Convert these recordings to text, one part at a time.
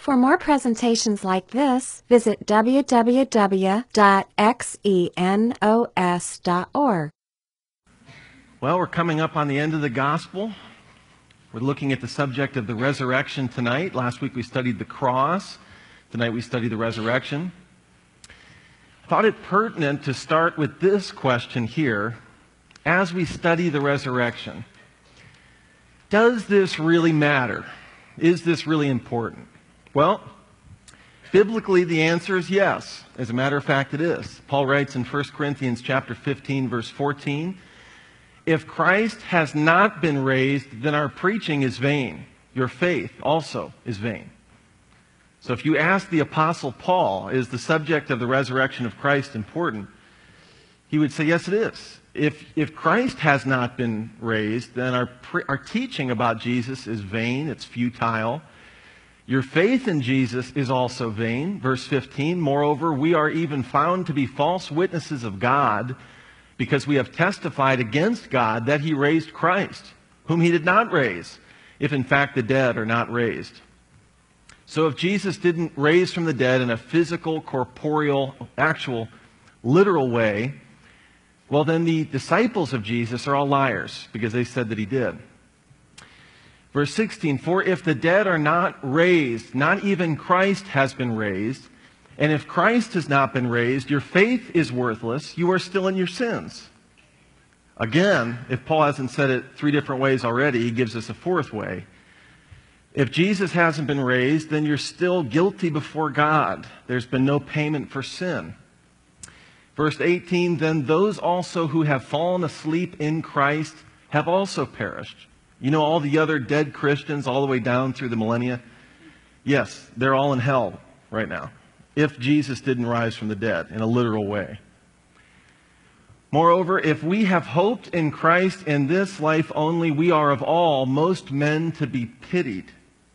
For more presentations like this, visit www.xenos.org. Well, we're coming up on the end of the gospel. We're looking at the subject of the resurrection tonight. Last week we studied the cross. Tonight we study the resurrection. I thought it pertinent to start with this question here as we study the resurrection. Does this really matter? Is this really important? Well, biblically the answer is yes. As a matter of fact, it is. Paul writes in 1 Corinthians chapter 15, verse 14, "If Christ has not been raised, then our preaching is vain. Your faith also is vain." So if you ask the Apostle Paul, is the subject of the resurrection of Christ important? He would say, yes, it is. If Christ has not been raised, then our teaching about Jesus is vain, it's futile. Your faith in Jesus is also vain. Verse 15, "Moreover, we are even found to be false witnesses of God, because we have testified against God that he raised Christ, whom he did not raise, if in fact the dead are not raised." So if Jesus didn't raise from the dead in a physical, corporeal, actual, literal way, well, then the disciples of Jesus are all liars, because they said that he did. Verse 16, "For if the dead are not raised, not even Christ has been raised. And if Christ has not been raised, your faith is worthless. You are still in your sins." Again, if Paul hasn't said it 3 different ways already, he gives us a 4th way. If Jesus hasn't been raised, then you're still guilty before God. There's been no payment for sin. Verse 18, "Then those also who have fallen asleep in Christ have also perished." You know all the other dead Christians all the way down through the millennia? Yes, they're all in hell right now, if Jesus didn't rise from the dead in a literal way. "Moreover, if we have hoped in Christ in this life only, we are of all most men to be pitied."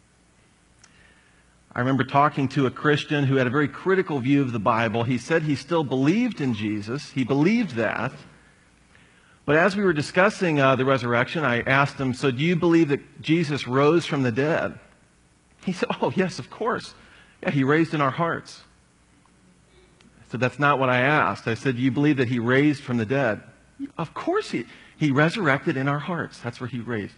I remember talking to a Christian who had a very critical view of the Bible. He said he still believed in Jesus. He believed that. But as we were discussing the resurrection, I asked him, "So do you believe that Jesus rose from the dead?" He said, "Oh, yes, of course. Yeah, he raised in our hearts." I said, "That's not what I asked." I said, "Do you believe that he raised from the dead?" "Of course he resurrected in our hearts. That's where he raised."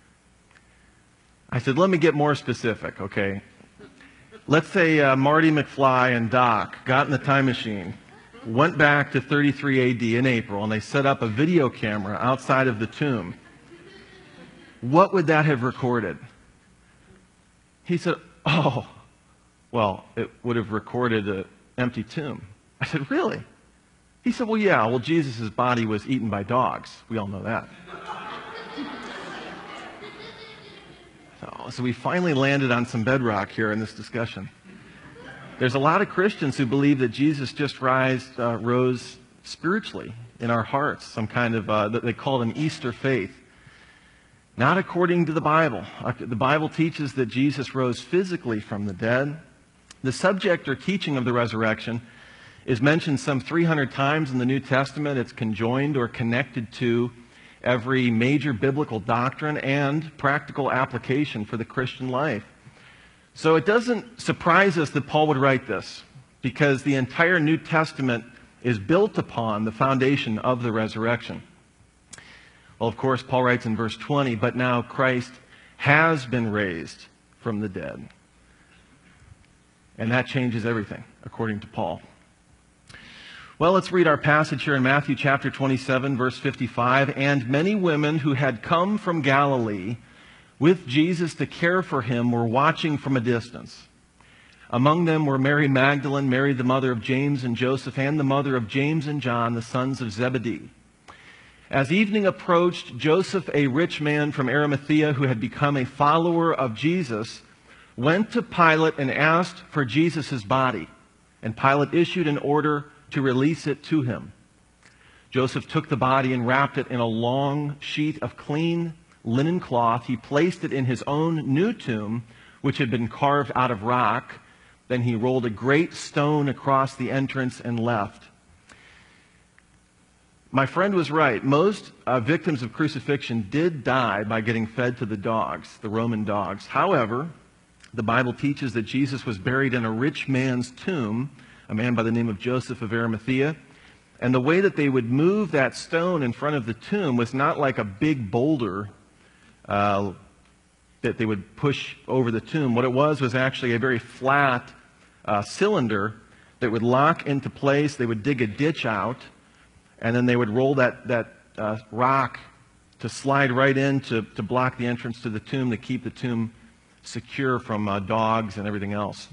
I said, "Let me get more specific, okay? Let's say Marty McFly and Doc got in the time machine, went back to 33 AD in April, and they set up a video camera outside of the tomb. What would that have recorded?" He said, "Oh, well, it would have recorded an empty tomb." I said, "Really?" He said, "Well, Jesus' body was eaten by dogs. We all know that." So we finally landed on some bedrock here in this discussion. There's a lot of Christians who believe that Jesus just rose spiritually in our hearts, some kind of, they call it an Easter faith. Not according to the Bible. The Bible teaches that Jesus rose physically from the dead. The subject or teaching of the resurrection is mentioned some 300 times in the New Testament. It's conjoined or connected to every major biblical doctrine and practical application for the Christian life. So it doesn't surprise us that Paul would write this, because the entire New Testament is built upon the foundation of the resurrection. Well, of course, Paul writes in verse 20, "But now Christ has been raised from the dead." And that changes everything, according to Paul. Well, let's read our passage here in Matthew chapter 27, verse 55. "And many women who had come from Galilee with Jesus to care for him were watching from a distance. Among them were Mary Magdalene, Mary the mother of James and Joseph, and the mother of James and John, the sons of Zebedee. As evening approached, Joseph, a rich man from Arimathea who had become a follower of Jesus, went to Pilate and asked for Jesus' body. And Pilate issued an order to release it to him. Joseph took the body and wrapped it in a long sheet of clean linen cloth. He placed it in his own new tomb, which had been carved out of rock. Then he rolled a great stone across the entrance and left. My friend was right. Most victims of crucifixion did die by getting fed to the dogs, the Roman dogs. However, The Bible teaches that Jesus was buried in a rich man's tomb, a man by the name of Joseph of Arimathea. And the way that they would move that stone in front of the tomb was not like a big boulder that they would push over the tomb. What it was actually a very flat cylinder that would lock into place. They would dig a ditch out, and then they would roll that rock to slide right in to block the entrance to the tomb, to keep the tomb secure from dogs and everything else.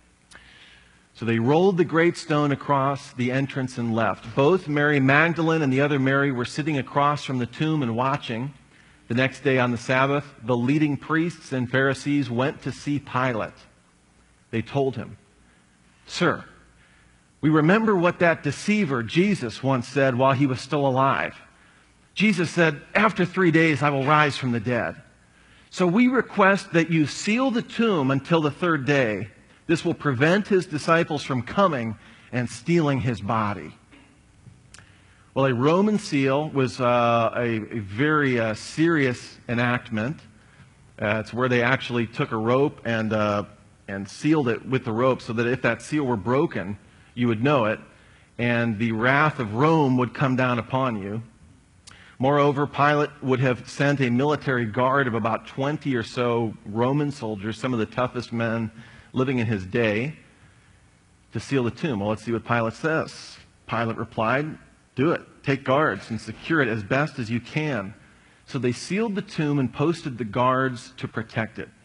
So they rolled the great stone across the entrance and left. Both Mary Magdalene and the other Mary were sitting across from the tomb and watching. The next day on the Sabbath, the leading priests and Pharisees went to see Pilate. They told him, "Sir, we remember what that deceiver Jesus once said while he was still alive. Jesus said, 'After 3 days I will rise from the dead.' So we request that you seal the tomb until the third day. This will prevent his disciples from coming and stealing his body." Well, a Roman seal was a very serious enactment. It's where they actually took a rope and sealed it with the rope so that if that seal were broken, you would know it, and the wrath of Rome would come down upon you. Moreover, Pilate would have sent a military guard of about 20 or so Roman soldiers, some of the toughest men living in his day, to seal the tomb. Well, let's see what Pilate says. Pilate replied, "Do it. Take guards and secure it as best as you can." So they sealed the tomb and posted the guards to protect it.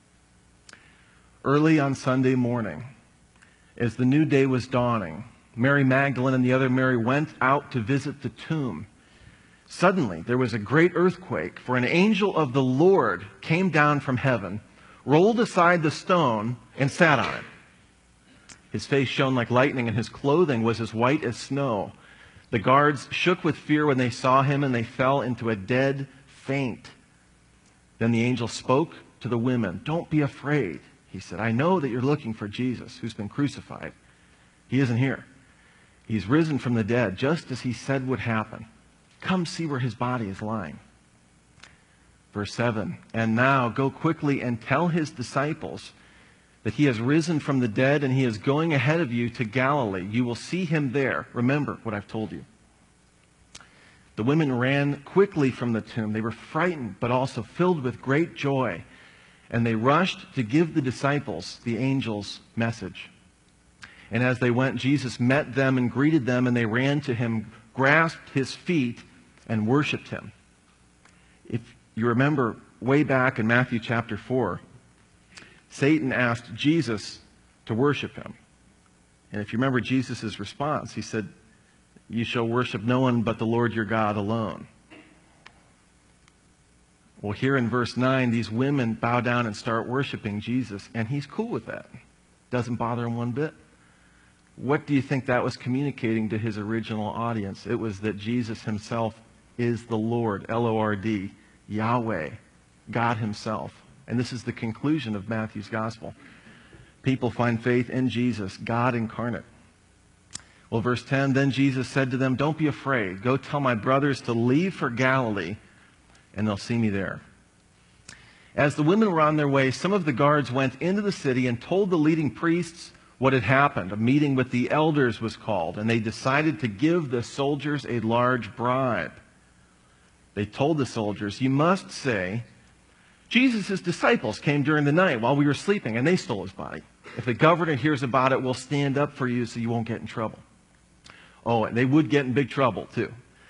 Early on Sunday morning, as the new day was dawning, Mary Magdalene and the other Mary went out to visit the tomb. Suddenly, there was a great earthquake, for an angel of the Lord came down from heaven, rolled aside the stone, and sat on it. His face shone like lightning, and his clothing was as white as snow. The guards shook with fear when they saw him, and they fell into a dead faint. Then the angel spoke to the women. "Don't be afraid," he said. "I know that you're looking for Jesus, who's been crucified. He isn't here. He's risen from the dead, just as he said would happen. Come see where his body is lying." Verse 7, "And now go quickly and tell his disciples that he has risen from the dead, and he is going ahead of you to Galilee. You will see him there. Remember what I've told you." The women ran quickly from the tomb. They were frightened, but also filled with great joy. And they rushed to give the disciples the angel's message. And as they went, Jesus met them and greeted them, and they ran to him, grasped his feet, and worshiped him. If you remember way back in Matthew chapter 4, Satan asked Jesus to worship him. And if you remember Jesus' response, he said, "You shall worship no one but the Lord your God alone." Well, here in verse 9, these women bow down and start worshiping Jesus, and he's cool with that. Doesn't bother him one bit. What do you think that was communicating to his original audience? It was that Jesus himself is the Lord, L-O-R-D, Yahweh, God himself. And this is the conclusion of Matthew's gospel. People find faith in Jesus, God incarnate. Well, verse 10, "Then Jesus said to them, 'Don't be afraid. Go tell my brothers to leave for Galilee, and they'll see me there.' As the women were on their way, some of the guards went into the city and told the leading priests what had happened. A meeting with the elders was called, and they decided to give the soldiers a large bribe. They told the soldiers, 'You must say, Jesus' disciples came during the night while we were sleeping, and they stole his body. If the governor hears about it, we'll stand up for you so you won't get in trouble.'" Oh, and they would get in big trouble, too.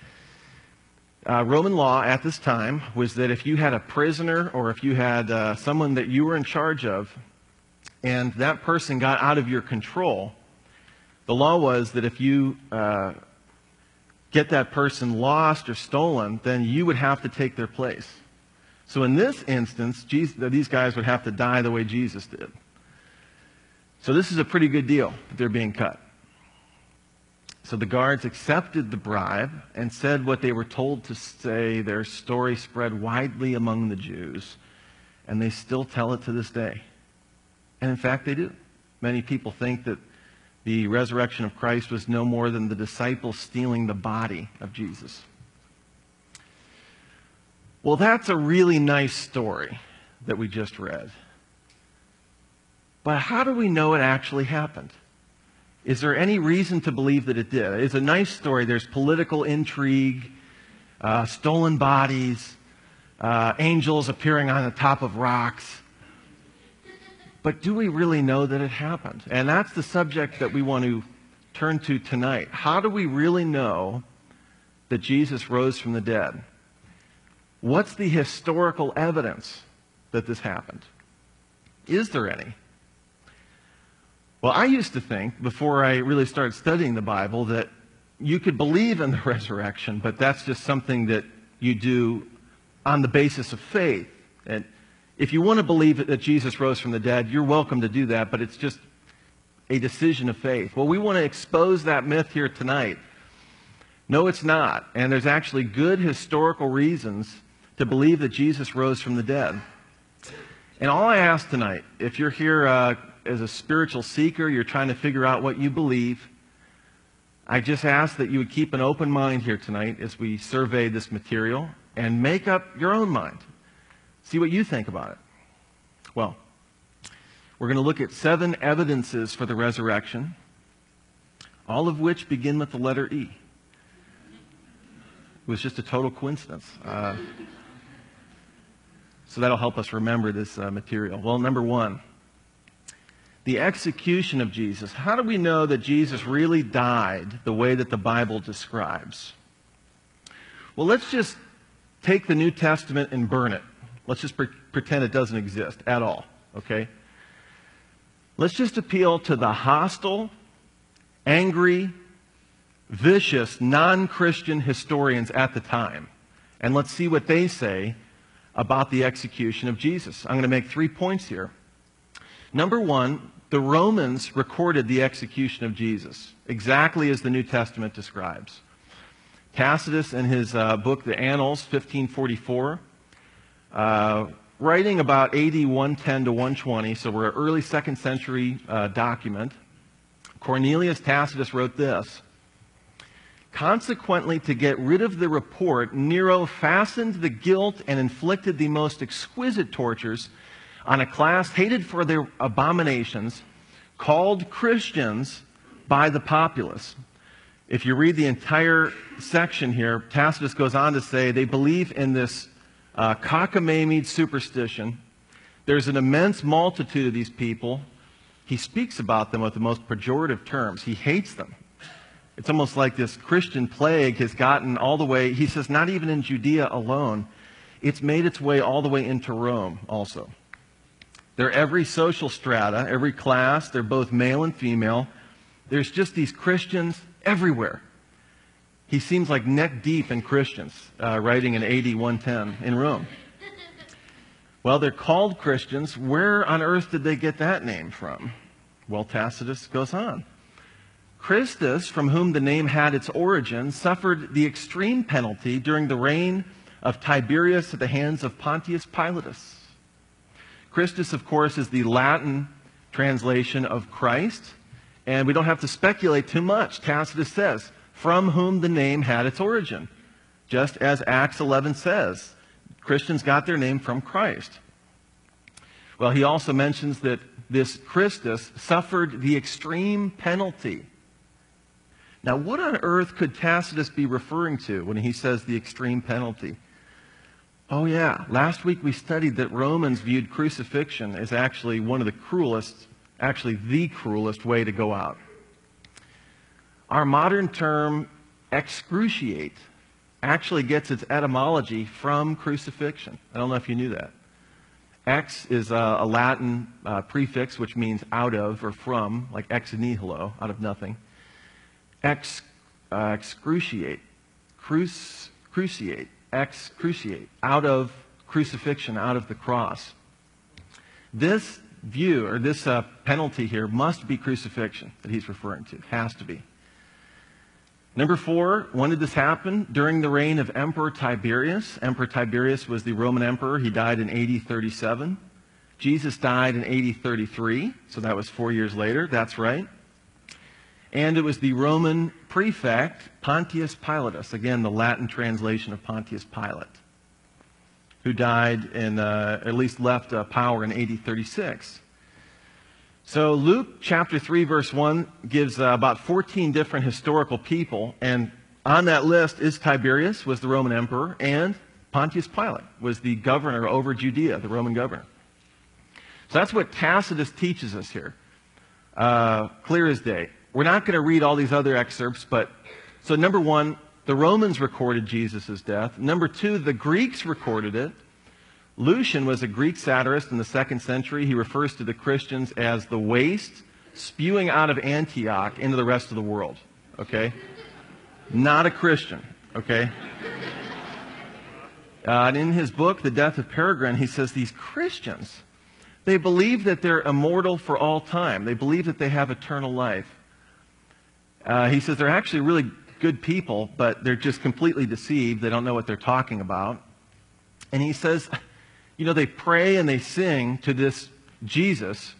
Roman law at this time was that if you had a prisoner or if you had someone that you were in charge of, and that person got out of your control, the law was that if you get that person lost or stolen, then you would have to take their place. So in this instance, these guys would have to die the way Jesus did. So this is a pretty good deal that they're being cut. So the guards accepted the bribe and said what they were told to say. Their story spread widely among the Jews, and they still tell it to this day. And in fact, they do. Many people think that the resurrection of Christ was no more than the disciples stealing the body of Jesus. Well, that's a really nice story that we just read. But how do we know it actually happened? Is there any reason to believe that it did? It's a nice story. There's political intrigue, stolen bodies, angels appearing on the top of rocks. But do we really know that it happened? And that's the subject that we want to turn to tonight. How do we really know that Jesus rose from the dead? What's the historical evidence that this happened? Is there any? Well, I used to think, before I really started studying the Bible, that you could believe in the resurrection, but that's just something that you do on the basis of faith. And if you want to believe that Jesus rose from the dead, you're welcome to do that, but it's just a decision of faith. Well, we want to expose that myth here tonight. No, it's not. And there's actually good historical reasons to believe that Jesus rose from the dead. And all I ask tonight, if you're here as a spiritual seeker, you're trying to figure out what you believe, I just ask that you would keep an open mind here tonight as we survey this material and make up your own mind. See what you think about it. Well, we're going to look at 7 evidences for the resurrection, all of which begin with the letter E. It was just a total coincidence. So that'll help us remember this material. Well, number 1, the execution of Jesus. How do we know that Jesus really died the way that the Bible describes? Well, let's just take the New Testament and burn it. Let's just pretend it doesn't exist at all, okay? Let's just appeal to the hostile, angry, vicious, non-Christian historians at the time. And let's see what they say about the execution of Jesus. I'm going to make 3 points here. Number 1, the Romans recorded the execution of Jesus, exactly as the New Testament describes. Tacitus, in his book, The Annals, 1544, writing about AD 110 to 120, so we're an early 2nd century document, Cornelius Tacitus wrote this: "Consequently, to get rid of the report, Nero fastened the guilt and inflicted the most exquisite tortures on a class hated for their abominations, called Christians by the populace." If you read the entire section here, Tacitus goes on to say they believe in this cockamamie superstition. There's an immense multitude of these people. He speaks about them with the most pejorative terms. He hates them. It's almost like this Christian plague has gotten all the way, he says, not even in Judea alone. It's made its way all the way into Rome also. They're every social strata, every class. They're both male and female. There's just these Christians everywhere. He seems like neck deep in Christians, writing in AD 110 in Rome. Well, they're called Christians. Where on earth did they get that name from? Well, Tacitus goes on. Christus, from whom the name had its origin, suffered the extreme penalty during the reign of Tiberius at the hands of Pontius Pilatus. Christus, of course, is the Latin translation of Christ, and we don't have to speculate too much. Tacitus says, from whom the name had its origin, just as Acts 11 says. Christians got their name from Christ. Well, he also mentions that this Christus suffered the extreme penalty. Now, what on earth could Tacitus be referring to when he says the extreme penalty? Oh, yeah. Last week we studied that Romans viewed crucifixion as actually one of the cruelest, actually the cruelest way to go out. Our modern term excruciate actually gets its etymology from crucifixion. I don't know if you knew that. Ex is a Latin prefix which means out of or from, like ex nihilo, out of nothing. Excruciate, cruciate, excruciate, out of crucifixion, out of the cross. This view, or this penalty here, must be crucifixion that he's referring to. Has to be. Number 4, when did this happen? During the reign of Emperor Tiberius. Emperor Tiberius was the Roman emperor. He died in AD 37. Jesus died in AD 33, so that was 4 years later. That's right. And it was the Roman prefect, Pontius Pilatus, again, the Latin translation of Pontius Pilate, who died in, at least left power in AD 36. So Luke chapter 3, verse 1 gives about 14 different historical people, and on that list is Tiberius, was the Roman emperor, and Pontius Pilate was the governor over Judea, the Roman governor. So that's what Tacitus teaches us here. Clear as day. We're not going to read all these other excerpts, but so number one, the Romans recorded Jesus' death. Number two, the Greeks recorded it. Lucian was a Greek satirist in the 2nd century. He refers to the Christians as the waste spewing out of Antioch into the rest of the world. Okay? Not a Christian. Okay? And in his book, The Death of Peregrine, he says these Christians, they believe that they're immortal for all time. They believe that they have eternal life. He says they're actually really good people, but they're just completely deceived. They don't know what they're talking about. And he says, you know, they pray and they sing to this Jesus.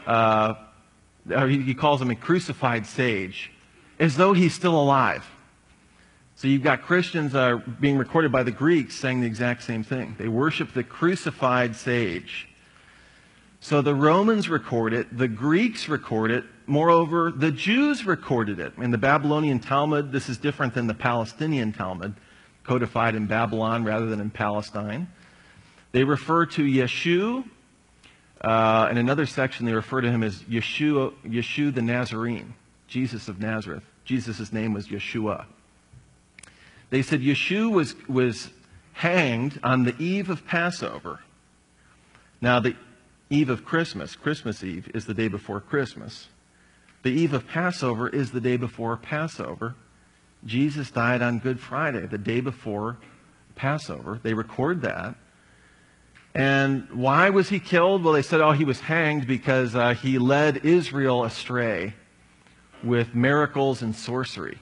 He calls him a crucified sage, as though he's still alive. So you've got Christians being recorded by the Greeks saying the exact same thing. They worship the crucified sage. So the Romans record it, the Greeks record it, moreover, the Jews recorded it. In the Babylonian Talmud, this is different than the Palestinian Talmud, codified in Babylon rather than in Palestine. They refer to Yeshu. In another section, they refer to him as Yeshu the Nazarene, Jesus of Nazareth. Jesus' name was Yeshua. They said Yeshu was hanged on the eve of Passover. Now, the eve of Christmas, Christmas Eve, is the day before Christmas. The eve of Passover is the day before Passover. Jesus died on Good Friday, the day before Passover. They record that. And why was he killed? Well, they said, he was hanged because he led Israel astray with miracles and sorcery.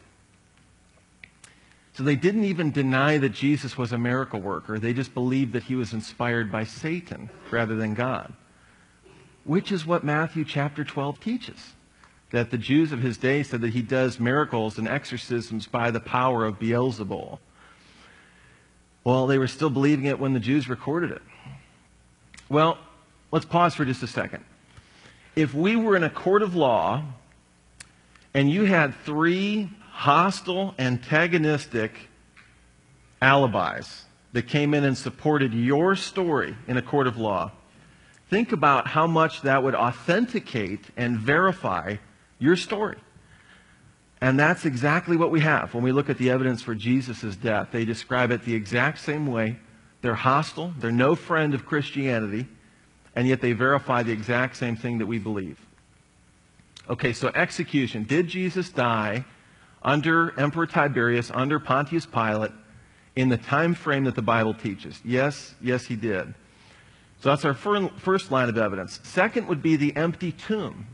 So they didn't even deny that Jesus was a miracle worker. They just believed that he was inspired by Satan rather than God, which is what Matthew chapter 12 teaches, that the Jews of his day said that he does miracles and exorcisms by the power of Beelzebul. Well, they were still believing it when the Jews recorded it. Well, let's pause for just a second. If we were in a court of law and you had 3 hostile, antagonistic alibis that came in and supported your story in a court of law, think about how much that would authenticate and verify your story. And that's exactly what we have when we look at the evidence for Jesus' death. They describe it the exact same way. They're hostile. They're no friend of Christianity. And yet they verify the exact same thing that we believe. Okay, so execution. Did Jesus die under Emperor Tiberius, under Pontius Pilate, in the time frame that the Bible teaches? Yes, he did. So that's our first line of evidence. Second would be the empty tomb.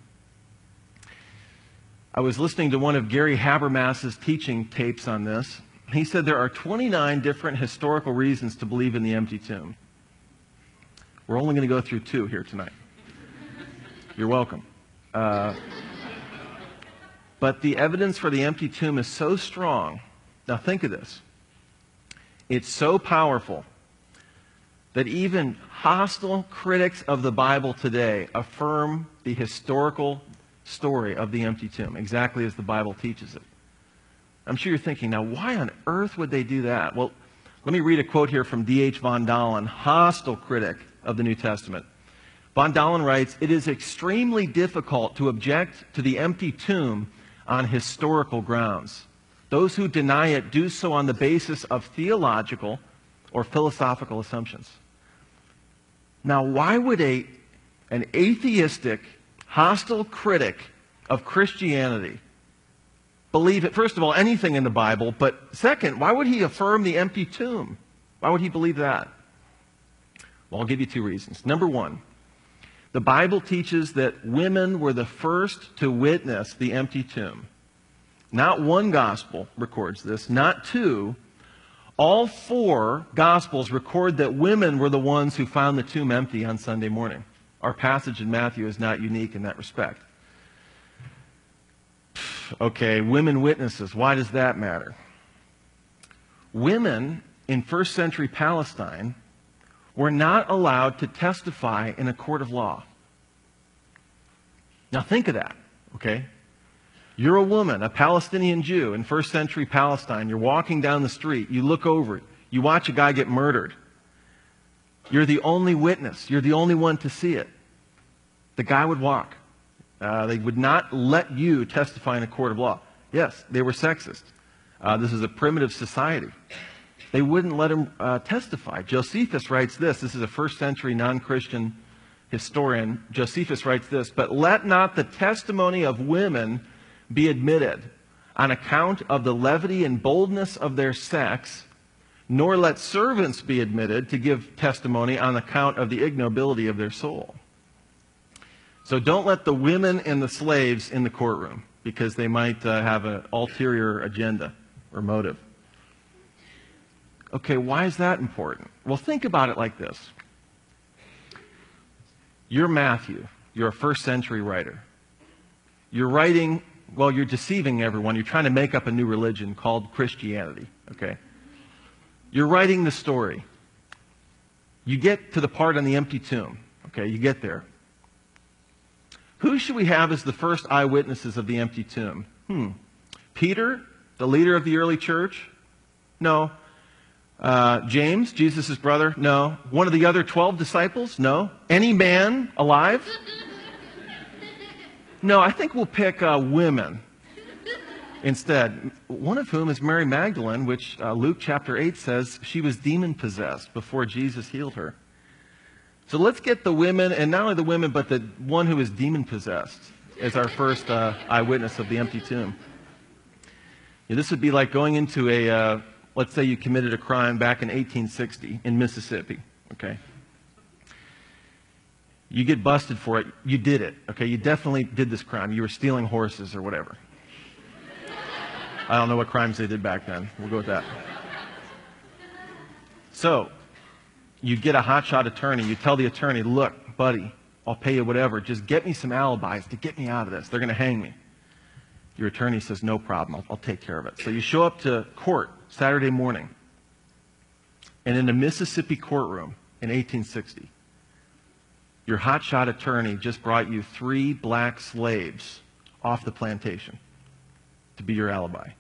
I was listening to one of Gary Habermas's teaching tapes on this. He said there are 29 different historical reasons to believe in the empty tomb. We're only going to go through 2 here tonight. You're welcome. But the evidence for the empty tomb is so strong. Now think of this. It's so powerful that even hostile critics of the Bible today affirm the historical story of the empty tomb, exactly as the Bible teaches it. I'm sure you're thinking, now why on earth would they do that? Well, let me read a quote here from D.H. von Dahlen, hostile critic of the New Testament. Von Dahlen writes, "It is extremely difficult to object to the empty tomb on historical grounds. Those who deny it do so on the basis of theological or philosophical assumptions." Now, why would an atheistic, hostile critic of Christianity believe it, first of all, anything in the Bible, but second, why would he affirm the empty tomb? Why would he believe that? Well, I'll give you 2 reasons. Number 1, the Bible teaches that women were the first to witness the empty tomb. Not 1 gospel records this, not 2. All 4 gospels record that women were the ones who found the tomb empty on Sunday morning. Our passage in Matthew is not unique in that respect. Okay, women witnesses. Why does that matter? Women in first century Palestine were not allowed to testify in a court of law. Now think of that, okay? You're a woman, a Palestinian Jew in first century Palestine. You're walking down the street. You look over. You watch a guy get murdered. You're the only witness. You're the only one to see it. The guy would walk. They would not let you testify in a court of law. Yes, they were sexist. This is a primitive society. They wouldn't let him testify. Josephus writes this. This is a first century non-Christian historian. Josephus writes this, "But let not the testimony of women be admitted on account of the levity and boldness of their sex, nor let servants be admitted to give testimony on account of the ignobility of their soul." So don't let the women and the slaves in the courtroom, because they might have an ulterior agenda or motive. Okay, why is that important? Well, think about it like this. You're Matthew. You're a first century writer. You're writing, well, you're deceiving everyone. You're trying to make up a new religion called Christianity, okay? You're writing the story. You get to the part on the empty tomb, okay? You get there. Who should we have as the first eyewitnesses of the empty tomb? Peter, the leader of the early church? No. James, Jesus' brother? No. One of the other 12 disciples? No. Any man alive? No, I think we'll pick women instead. One of whom is Mary Magdalene, which Luke chapter 8 says she was demon-possessed before Jesus healed her. So let's get the women, and not only the women, but the one who is demon-possessed as our first eyewitness of the empty tomb. This would be like going into a, let's say you committed a crime back in 1860 in Mississippi, okay? You get busted for it. You did it, okay? You definitely did this crime. You were stealing horses or whatever. I don't know what crimes they did back then. We'll go with that. So, you get a hotshot attorney. You tell the attorney, look, buddy, I'll pay you whatever. Just get me some alibis to get me out of this. They're going to hang me. Your attorney says, no problem. I'll take care of it. So you show up to court Saturday morning. And in a Mississippi courtroom in 1860, your hotshot attorney just brought you 3 black slaves off the plantation to be your alibi.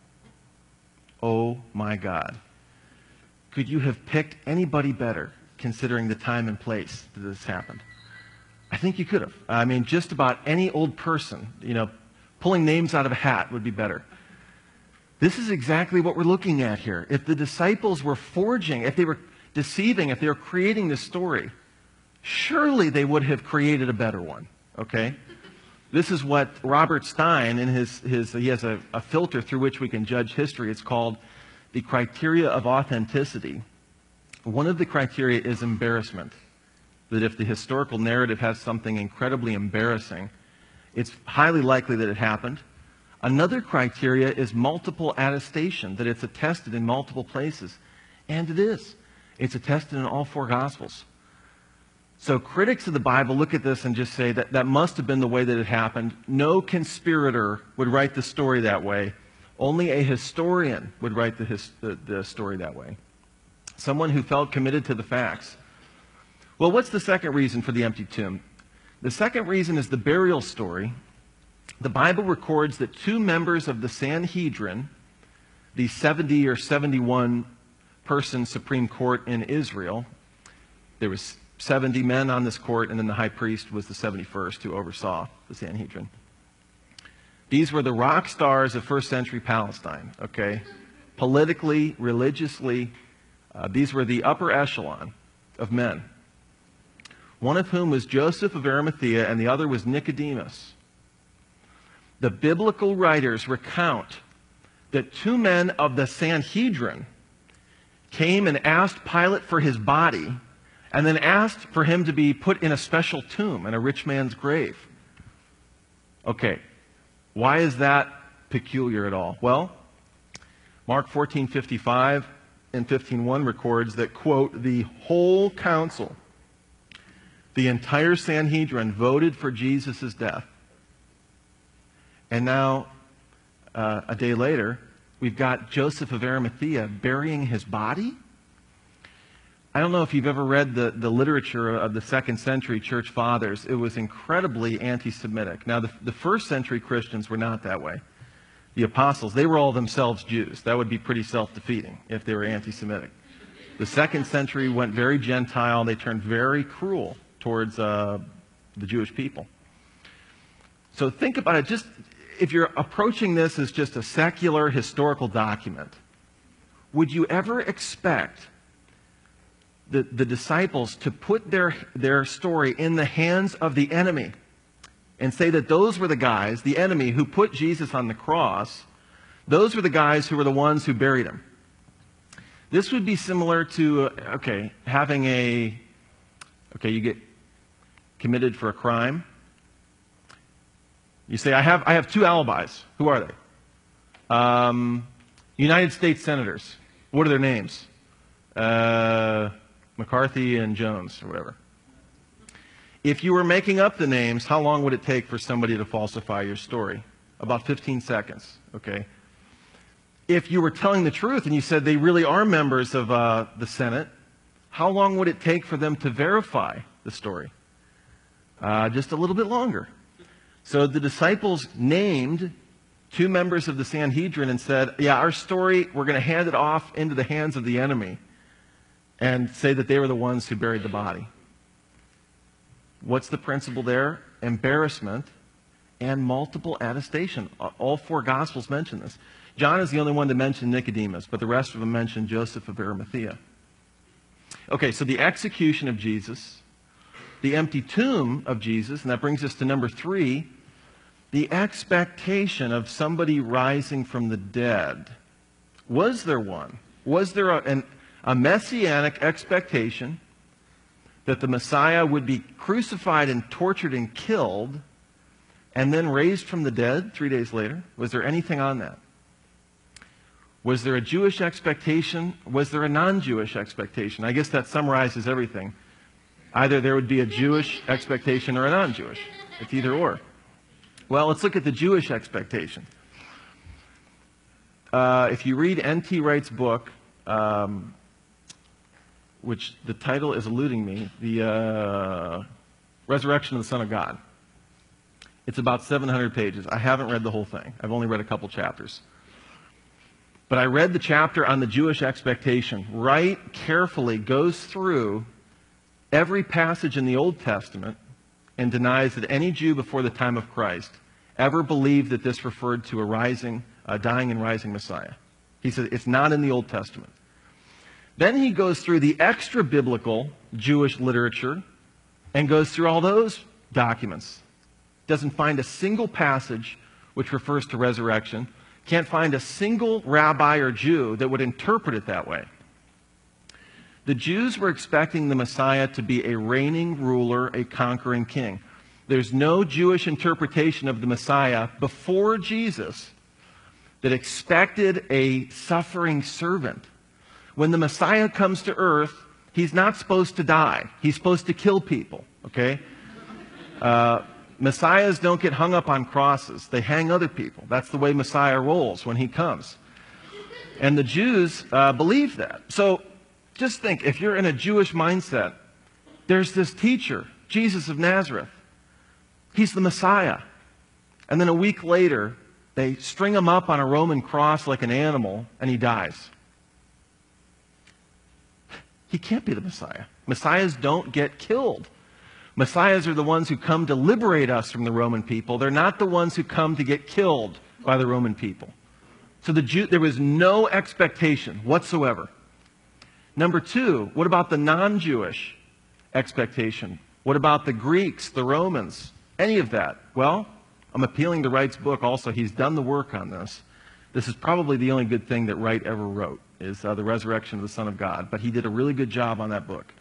Oh, my God. Could you have picked anybody better, considering the time and place that this happened? I think you could have. I mean, just about any old person, pulling names out of a hat would be better. This is exactly what we're looking at here. If the disciples were forging, if they were deceiving, if they were creating this story, surely they would have created a better one, okay? This is what Robert Stein, in he has a filter through which we can judge history. It's called the criteria of authenticity. One of the criteria is embarrassment. That if the historical narrative has something incredibly embarrassing, it's highly likely that it happened. Another criteria is multiple attestation, that it's attested in multiple places. And it is. It's attested in all 4 Gospels. So critics of the Bible look at this and just say that that must have been the way that it happened. No conspirator would write the story that way. Only a historian would write the story that way. Someone who felt committed to the facts. Well, what's the second reason for the empty tomb? The second reason is the burial story. The Bible records that 2 members of the Sanhedrin, the 70 or 71 person Supreme Court in Israel, there was 70 men on this court, and then the high priest was the 71st who oversaw the Sanhedrin. These were the rock stars of first century Palestine, okay? Politically, religiously, these were the upper echelon of men. One of whom was Joseph of Arimathea, and the other was Nicodemus. The biblical writers recount that 2 men of the Sanhedrin came and asked Pilate for his body, and then asked for him to be put in a special tomb in a rich man's grave. Okay, why is that peculiar at all? Well, Mark 14:55 and 15:1 records that, quote, the whole council, the entire Sanhedrin, voted for Jesus' death. And now, a day later, we've got Joseph of Arimathea burying his body? I don't know if you've ever read the literature of the second century church fathers. It was incredibly anti-Semitic. Now, the first century Christians were not that way. The apostles, they were all themselves Jews. That would be pretty self-defeating if they were anti-Semitic. The second century went very Gentile. They turned very cruel towards the Jewish people. So think about it. Just if you're approaching this as just a secular historical document, would you ever expect the disciples to put their story in the hands of the enemy and say that those were the guys, the enemy, who put Jesus on the cross? Those were the guys who were the ones who buried him. This would be similar to, having you get committed for a crime. You say, I have two alibis. Who are they? United States senators. What are their names? McCarthy and Jones, or whatever. If you were making up the names, how long would it take for somebody to falsify your story? About 15 seconds, okay? If you were telling the truth and you said they really are members of the Senate, how long would it take for them to verify the story? Just a little bit longer. So the disciples named two members of the Sanhedrin and said, yeah, our story, we're going to hand it off into the hands of the enemy and say that they were the ones who buried the body. What's the principle there? Embarrassment and multiple attestation. All four Gospels mention this. John is the only one to mention Nicodemus, but the rest of them mention Joseph of Arimathea. Okay, so the execution of Jesus, the empty tomb of Jesus, and that brings us to number 3, the expectation of somebody rising from the dead. Was there one? Was there a messianic expectation that the Messiah would be crucified and tortured and killed and then raised from the dead 3 days later? Was there anything on that? Was there a Jewish expectation? Was there a non-Jewish expectation? I guess that summarizes everything. Either there would be a Jewish expectation or a non-Jewish. It's either or. Well, let's look at the Jewish expectation. If you read N.T. Wright's book, which the title is eluding me, The Resurrection of the Son of God. It's about 700 pages. I haven't read the whole thing. I've only read a couple chapters. But I read the chapter on the Jewish expectation. Wright carefully goes through every passage in the Old Testament and denies that any Jew before the time of Christ ever believed that this referred to a dying and rising Messiah. He said it's not in the Old Testament. Then he goes through the extra-biblical Jewish literature and goes through all those documents. Doesn't find a single passage which refers to resurrection. Can't find a single rabbi or Jew that would interpret it that way. The Jews were expecting the Messiah to be a reigning ruler, a conquering king. There's no Jewish interpretation of the Messiah before Jesus that expected a suffering servant. When the Messiah comes to earth, he's not supposed to die. He's supposed to kill people, okay? Messiahs don't get hung up on crosses. They hang other people. That's the way Messiah rolls when he comes. And the Jews believe that. So just think, if you're in a Jewish mindset, there's this teacher, Jesus of Nazareth. He's the Messiah. And then a week later, they string him up on a Roman cross like an animal, and he dies. He can't be the Messiah. Messiahs don't get killed. Messiahs are the ones who come to liberate us from the Roman people. They're not the ones who come to get killed by the Roman people. So there was no expectation whatsoever. Number 2, what about the non-Jewish expectation? What about the Greeks, the Romans, any of that? Well, I'm appealing to Wright's book also. He's done the work on this. This is probably the only good thing that Wright ever wrote, is The Resurrection of the Son of God. But he did a really good job on that book.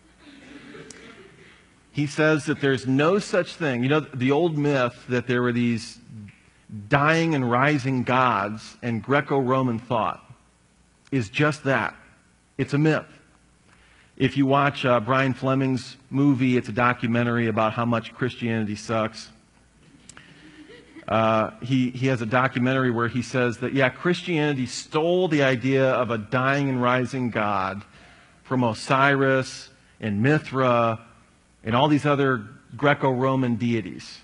He says that there's no such thing. You know, the old myth that there were these dying and rising gods and Greco-Roman thought is just that. It's a myth. If you watch Brian Fleming's movie, it's a documentary about how much Christianity sucks. He has a documentary where he says that, yeah, Christianity stole the idea of a dying and rising God from Osiris and Mithra and all these other Greco-Roman deities.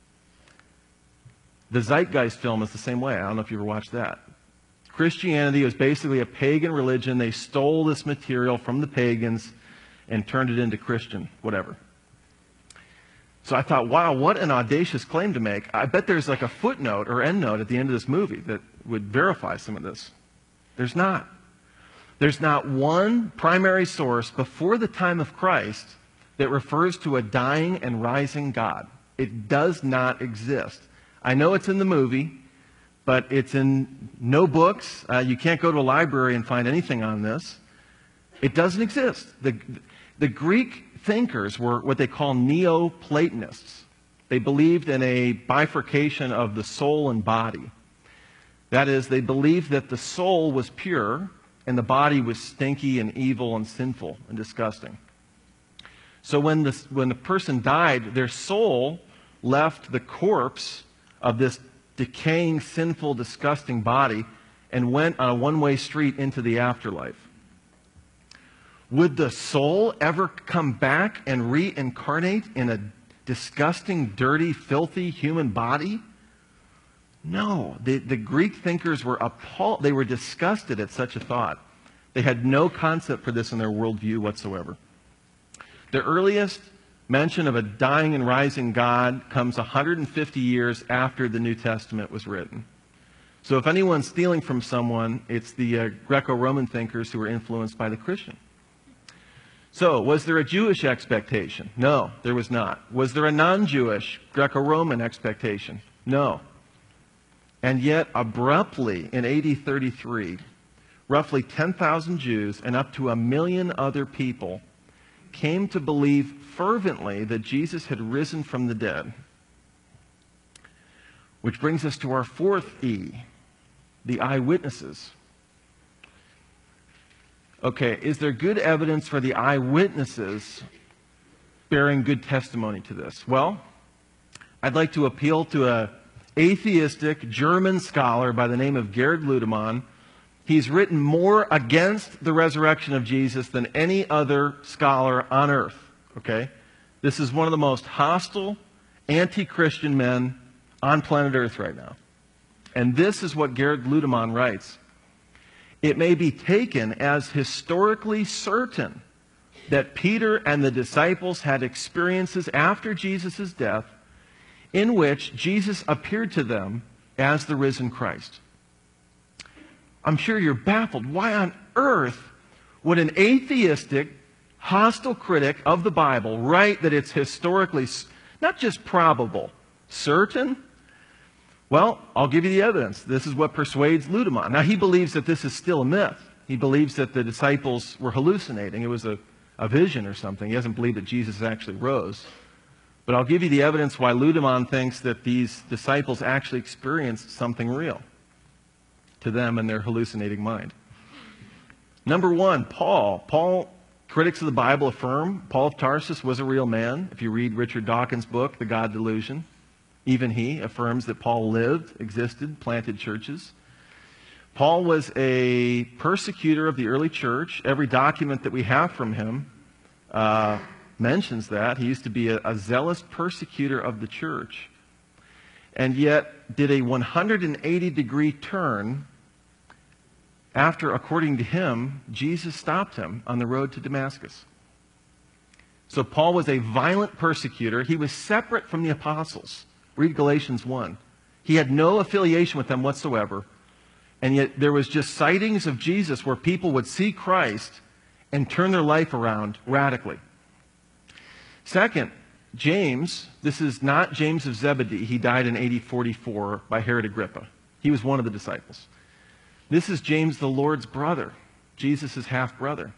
The Zeitgeist film is the same way. I don't know if you ever watched that. Christianity was basically a pagan religion. They stole this material from the pagans and turned it into Christian, whatever. So I thought, wow, what an audacious claim to make. I bet there's like a footnote or endnote at the end of this movie that would verify some of this. There's not. There's not one primary source before the time of Christ that refers to a dying and rising God. It does not exist. I know it's in the movie, but it's in no books. You can't go to a library and find anything on this. It doesn't exist. The Greek thinkers were what they call Neoplatonists. They believed in a bifurcation of the soul and body. That is, they believed that the soul was pure and the body was stinky and evil and sinful and disgusting. So when the person died, their soul left the corpse of this decaying, sinful, disgusting body and went on a one-way street into the afterlife. Would the soul ever come back and reincarnate in a disgusting, dirty, filthy human body? No. The Greek thinkers were appalled. They were disgusted at such a thought. They had no concept for this in their worldview whatsoever. The earliest mention of a dying and rising God comes 150 years after the New Testament was written. So if anyone's stealing from someone, it's the Greco-Roman thinkers who were influenced by the Christian. So, was there a Jewish expectation? No, there was not. Was there a non-Jewish Greco-Roman expectation? No. And yet, abruptly, in AD 33, roughly 10,000 Jews and up to 1 million other people came to believe fervently that Jesus had risen from the dead. Which brings us to our fourth E, the eyewitnesses. Okay, is there good evidence for the eyewitnesses bearing good testimony to this? Well, I'd like to appeal to an atheistic German scholar by the name of Gerhard Ludemann. He's written more against the resurrection of Jesus than any other scholar on earth. Okay? This is one of the most hostile, anti-Christian men on planet Earth right now. And this is what Gerhard Ludemann writes. It may be taken as historically certain that Peter and the disciples had experiences after Jesus' death in which Jesus appeared to them as the risen Christ. I'm sure you're baffled. Why on earth would an atheistic, hostile critic of the Bible write that it's historically, not just probable, certain? Well, I'll give you the evidence. This is what persuades Ludemann. Now, he believes that this is still a myth. He believes that the disciples were hallucinating. It was a vision or something. He doesn't believe that Jesus actually rose. But I'll give you the evidence why Ludemann thinks that these disciples actually experienced something real to them in their hallucinating mind. Number one, Paul. Paul, critics of the Bible affirm Paul of Tarsus was a real man. If you read Richard Dawkins' book, The God Delusion, even he affirms that Paul lived, existed, planted churches. Paul was a persecutor of the early church. Every document that we have from him mentions that. He used to be a zealous persecutor of the church. And yet did a 180-degree turn after, according to him, Jesus stopped him on the road to Damascus. So Paul was a violent persecutor. He was separate from the apostles. Read Galatians 1. He had no affiliation with them whatsoever. And yet there was just sightings of Jesus where people would see Christ and turn their life around radically. Second, James, this is not James of Zebedee. He died in AD 44 by Herod Agrippa. He was one of the disciples. This is James, the Lord's brother, Jesus' half-brother.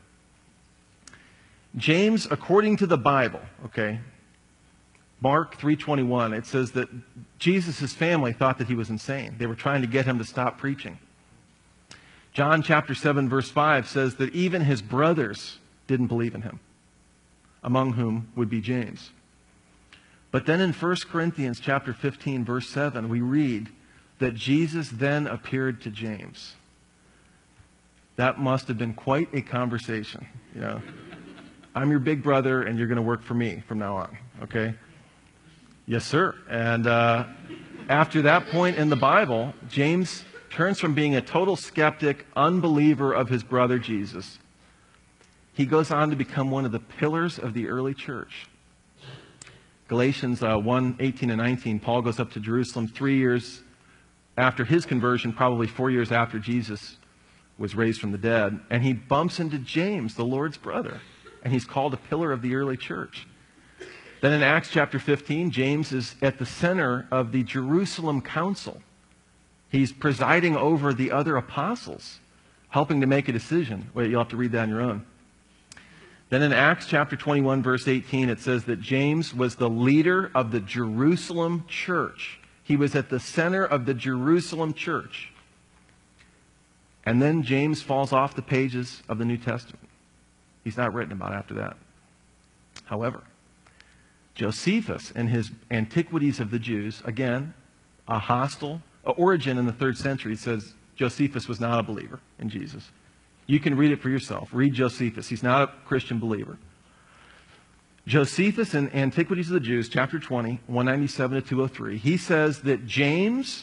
James, according to the Bible, okay, Mark 3:21, it says that Jesus' family thought that he was insane. They were trying to get him to stop preaching. John chapter 7, verse 5 says that even his brothers didn't believe in him, among whom would be James. But then in 1 Corinthians chapter 15, verse 7, we read that Jesus then appeared to James. That must have been quite a conversation, you know. I'm your big brother, and you're going to work for me from now on, okay? Yes, sir. And after that point in the Bible, James turns from being a total skeptic, unbeliever of his brother Jesus. He goes on to become one of the pillars of the early church. Galatians 1:18 and 19, Paul goes up to Jerusalem 3 years after his conversion, probably 4 years after Jesus was raised from the dead, and he bumps into James, the Lord's brother, and he's called a pillar of the early church. Then in Acts chapter 15, James is at the center of the Jerusalem Council. He's presiding over the other apostles, helping to make a decision. Wait, you'll have to read that on your own. Then in Acts chapter 21, verse 18, it says that James was the leader of the Jerusalem church. He was at the center of the Jerusalem church. And then James falls off the pages of the New Testament. He's not written about after that. However, Josephus, in his Antiquities of the Jews, again, a hostile origin in the 3rd century, says Josephus was not a believer in Jesus. You can read it for yourself. Read Josephus. He's not a Christian believer. Josephus in Antiquities of the Jews, chapter 20, 197 to 203, he says that James,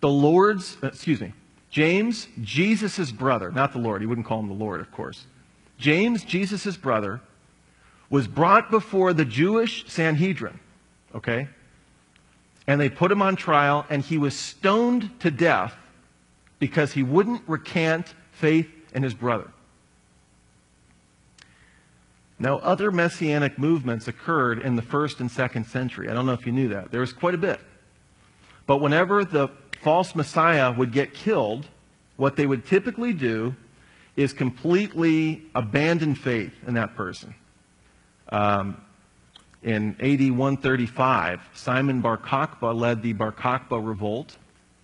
James, Jesus' brother, not the Lord. He wouldn't call him the Lord, of course. James, Jesus' brother, was brought before the Jewish Sanhedrin, okay? And they put him on trial, and he was stoned to death because he wouldn't recant faith in his brother. Now, other messianic movements occurred in the 1st and 2nd century. I don't know if you knew that. There was quite a bit. But whenever the false Messiah would get killed, what they would typically do is completely abandon faith in that person. In AD 135, Simon Bar Kokhba led the Bar Kokhba revolt.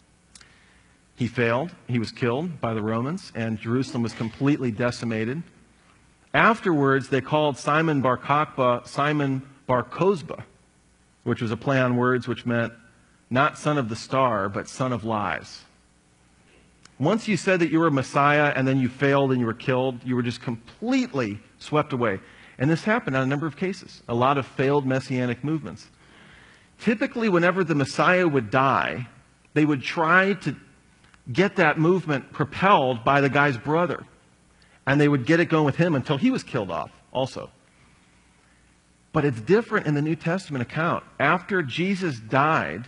He failed. He was killed by the Romans, and Jerusalem was completely decimated. Afterwards, they called Simon Bar Kokhba Simon Bar Kozba, which was a play on words which meant not son of the star, but son of lies. Once you said that you were a Messiah and then you failed and you were killed, you were just completely swept away. And this happened on a number of cases, a lot of failed messianic movements. Typically, whenever the Messiah would die, they would try to get that movement propelled by the guy's brother. And they would get it going with him until he was killed off also. But it's different in the New Testament account. After Jesus died,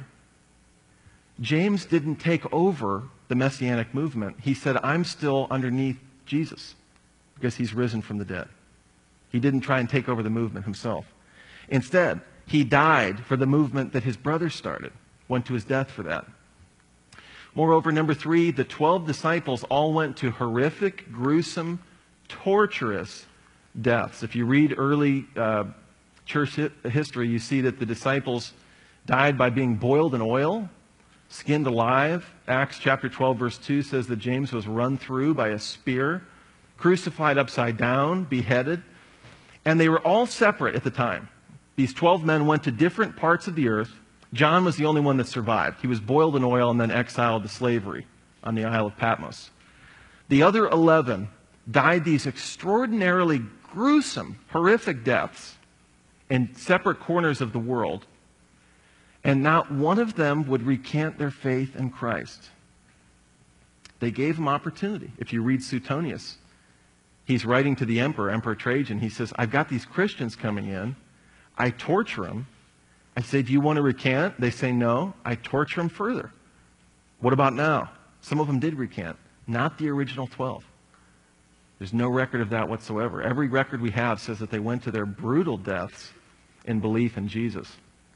James didn't take over the messianic movement. He said, I'm still underneath Jesus because he's risen from the dead. He didn't try and take over the movement himself. Instead, he died for the movement that his brother started, went to his death for that. Moreover, number 3, the 12 disciples all went to horrific, gruesome, torturous deaths. If you read early church history, you see that the disciples died by being boiled in oil, skinned alive. Acts chapter 12, verse 2 says that James was run through by a spear, crucified upside down, beheaded. And they were all separate at the time. These 12 men went to different parts of the earth. John was the only one that survived. He was boiled in oil and then exiled to slavery on the Isle of Patmos. The other 11 died these extraordinarily gruesome, horrific deaths in separate corners of the world. And not one of them would recant their faith in Christ. They gave him opportunity. If you read Suetonius, he's writing to the emperor, Emperor Trajan. He says, I've got these Christians coming in. I torture them. I say, do you want to recant? They say no. I torture them further. What about now? Some of them did recant. Not the original 12. There's no record of that whatsoever. Every record we have says that they went to their brutal deaths in belief in Jesus.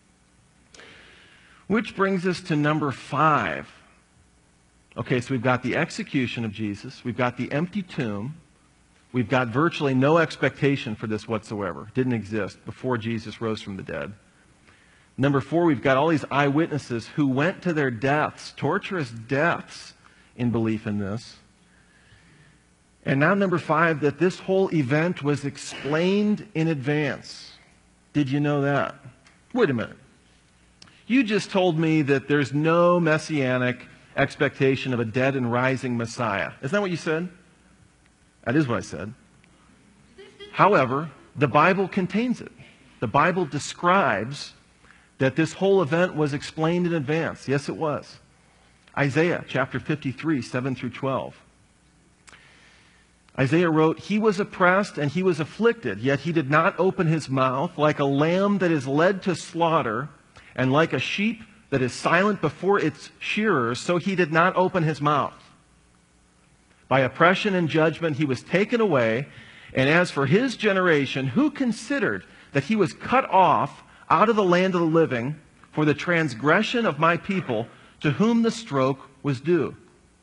Which brings us to number 5. Okay, so we've got the execution of Jesus. We've got the empty tomb. We've got virtually no expectation for this whatsoever. It didn't exist before Jesus rose from the dead. Number 4, we've got all these eyewitnesses who went to their deaths, torturous deaths, in belief in this. And now number 5, that this whole event was explained in advance. Did you know that? Wait a minute. You just told me that there's no messianic expectation of a dead and rising Messiah. Isn't that what you said? That is what I said. However, the Bible contains it. The Bible describes that this whole event was explained in advance. Yes, it was. Isaiah chapter 53, 7 through 12. Isaiah wrote, "He was oppressed and he was afflicted, yet he did not open his mouth, like a lamb that is led to slaughter, and like a sheep that is silent before its shearers, so he did not open his mouth. By oppression and judgment he was taken away, and as for his generation, who considered that he was cut off out of the land of the living for the transgression of my people, to whom the stroke was due?"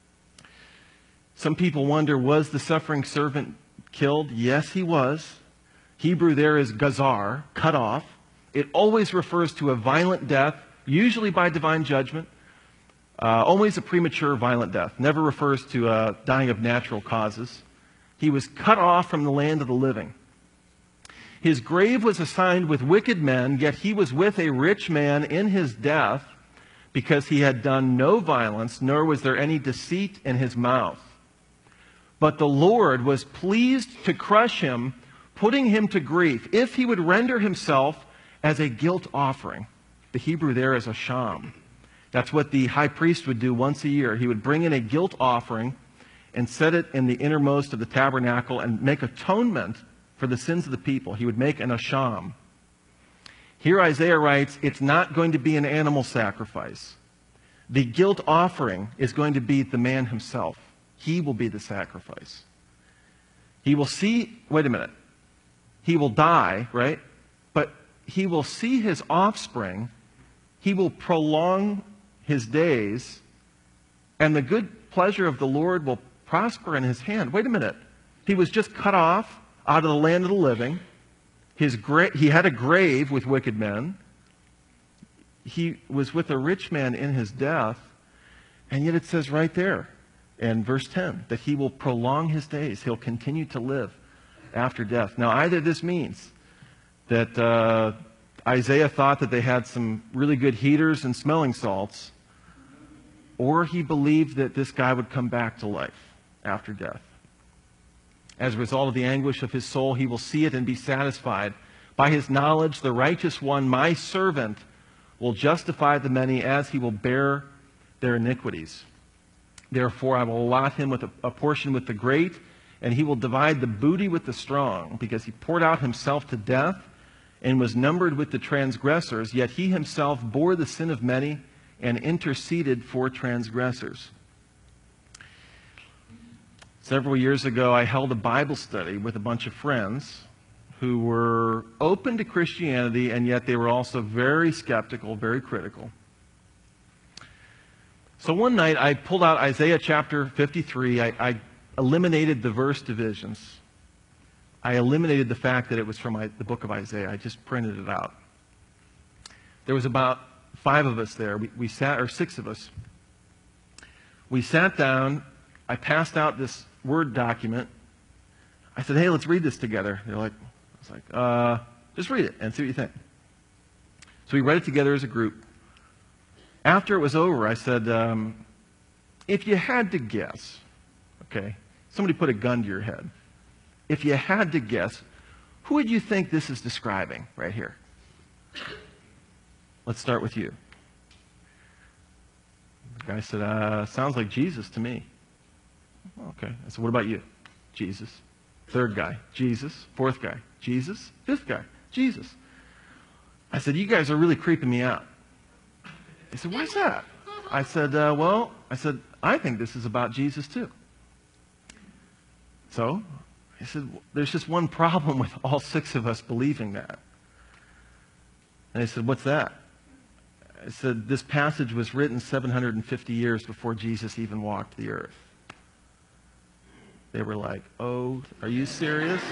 Some people wonder, was the suffering servant killed? Yes, he was. Hebrew there is gazar, cut off. It always refers to a violent death, usually by divine judgment. Always a premature violent death. Never refers to dying of natural causes. He was cut off from the land of the living. His grave was assigned with wicked men, yet he was with a rich man in his death, because he had done no violence, nor was there any deceit in his mouth. But the Lord was pleased to crush him, putting him to grief, if he would render himself as a guilt offering. The Hebrew there is a sham. That's what the high priest would do once a year. He would bring in a guilt offering and set it in the innermost of the tabernacle and make atonement for the sins of the people. He would make an asham. Here Isaiah writes, it's not going to be an animal sacrifice. The guilt offering is going to be the man himself. He will be the sacrifice. He will see, wait a minute, he will die, right? But he will see his offspring. He will prolong his days, and the good pleasure of the Lord will prosper in his hand. Wait a minute. He was just cut off out of the land of the living. He had a grave with wicked men. He was with a rich man in his death. And yet it says right there in verse 10 that he will prolong his days. He'll continue to live after death. Now, either this means that Isaiah thought that they had some really good heaters and smelling salts, or he believed that this guy would come back to life after death. As a result of the anguish of his soul, he will see it and be satisfied. By his knowledge, the righteous one, my servant, will justify the many as he will bear their iniquities. Therefore, I will allot him with a portion with the great, and he will divide the booty with the strong, because he poured out himself to death and was numbered with the transgressors, yet he himself bore the sin of many and interceded for transgressors. Several years ago, I held a Bible study with a bunch of friends who were open to Christianity, and yet they were also very skeptical, very critical. So one night, I pulled out Isaiah chapter 53. I eliminated the verse divisions. I eliminated the fact that it was from the book of Isaiah. I just printed it out. There was about 5 of us there. We sat, or 6 of us. We sat down. I passed out this Word document. I said, hey, let's read this together. They're like, I was like, just read it and see what you think. So we read it together as a group. After it was over, I said, if you had to guess, okay, somebody put a gun to your head. If you had to guess, who would you think this is describing right here? Let's start with you. The guy said, sounds like Jesus to me. Okay. I said, what about you? Jesus. 3rd guy, Jesus. 4th guy, Jesus. 5th guy, Jesus. I said, you guys are really creeping me out. He said, why's that? I said, I think this is about Jesus too. So, he said, there's just one problem with all 6 of us believing that. And I said, what's that? I said, this passage was written 750 years before Jesus even walked the earth. They were like, oh, are you serious?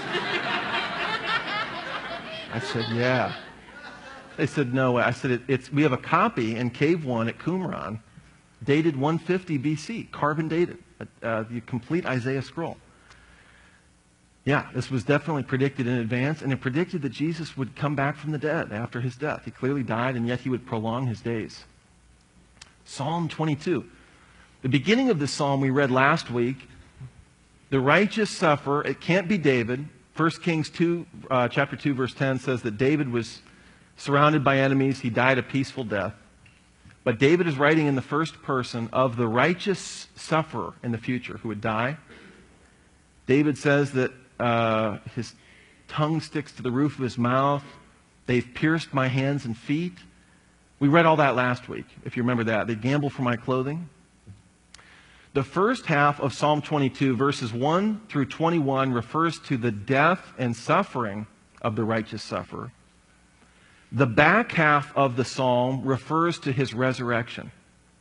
I said, yeah. They said, no way. I said, we have a copy in Cave 1 at Qumran, dated 150 BC, carbon dated, the complete Isaiah scroll. Yeah, this was definitely predicted in advance, and it predicted that Jesus would come back from the dead after his death. He clearly died, and yet he would prolong his days. Psalm 22. The beginning of this psalm we read last week The righteous suffer. It can't be David. 1 Kings 2, chapter 2, verse 10 says that David was surrounded by enemies. He died a peaceful death. But David is writing in the first person of the righteous sufferer in the future who would die. David says that his tongue sticks to the roof of his mouth. They've pierced my hands and feet. We read all that last week, if you remember that. They gamble for my clothing. The first half of Psalm 22, verses 1 through 21, refers to the death and suffering of the righteous sufferer. The back half of the psalm refers to his resurrection.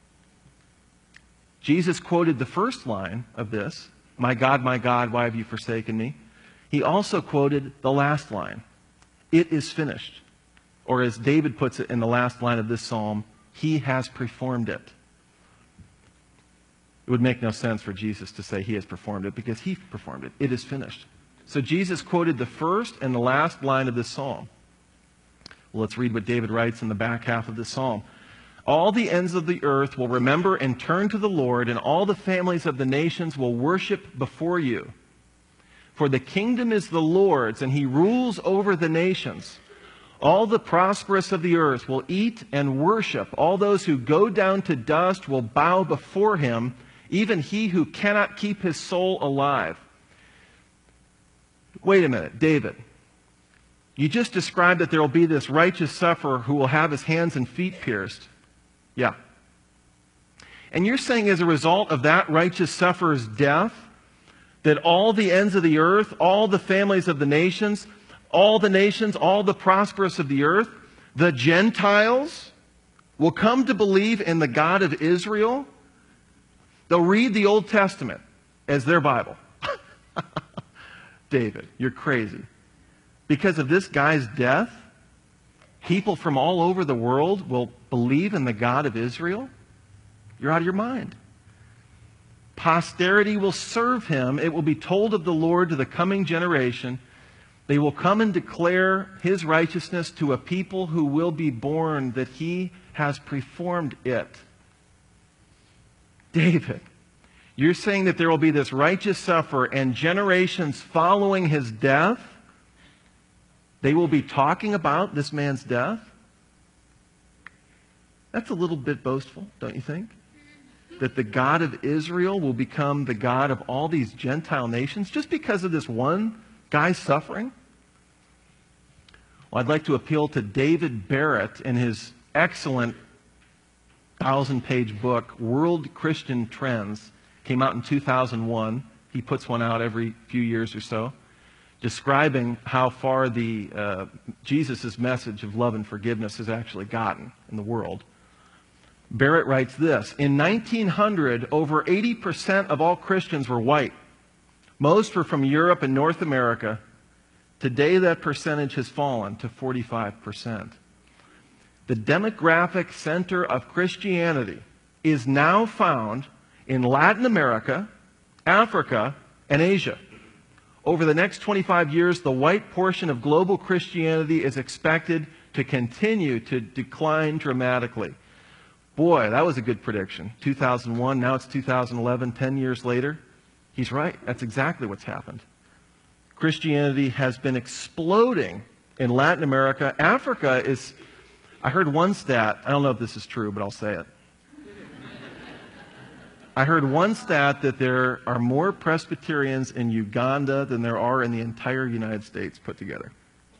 Jesus quoted the first line of this, my, why have you forsaken me?" He also quoted the last line, "It is finished." Or as David puts it in the last line of this psalm, "He has performed it." It would make no sense for Jesus to say he has performed it because he performed it. It is finished. So Jesus quoted the first and the last line of this psalm. Well, let's read what David writes in the back half of this psalm. "All the ends of the earth will remember and turn to the Lord, and all the families of the nations will worship before you. For the kingdom is the Lord's, and he rules over the nations. All the prosperous of the earth will eat and worship. All those who go down to dust will bow before him, even he who cannot keep his soul alive." Wait a minute, David. You just described that there will be this righteous sufferer who will have his hands and feet pierced. Yeah. And you're saying as a result of that righteous sufferer's death, that all the ends of the earth, all the families of the nations, all the prosperous of the earth, the Gentiles, will come to believe in the God of Israel? They'll read the Old Testament as their Bible. David, you're crazy. Because of this guy's death, people from all over the world will believe in the God of Israel? You're out of your mind. Posterity will serve him. It will be told of the Lord to the coming generation. They will come and declare his righteousness to a people who will be born, that he has performed it. David, you're saying that there will be this righteous sufferer, and generations following his death, they will be talking about this man's death? That's a little bit boastful, don't you think? That the God of Israel will become the God of all these Gentile nations just because of this one guy's suffering? Well, I'd like to appeal to David Barrett in his excellent 1,000-page book, World Christian Trends. Came out in 2001. He puts one out every few years or so, describing how far Jesus' message of love and forgiveness has actually gotten in the world. Barrett writes this: in 1900, over 80% of all Christians were white. Most were from Europe and North America. Today, that percentage has fallen to 45%. The demographic center of Christianity is now found in Latin America, Africa, and Asia. Over the next 25 years, the white portion of global Christianity is expected to continue to decline dramatically. Boy, that was a good prediction. 2001, now it's 2011, 10 years later. He's right. That's exactly what's happened. Christianity has been exploding in Latin America. Africa is, I heard one stat, I don't know if this is true, but I'll say it. I heard one stat that there are more Presbyterians in Uganda than there are in the entire United States put together.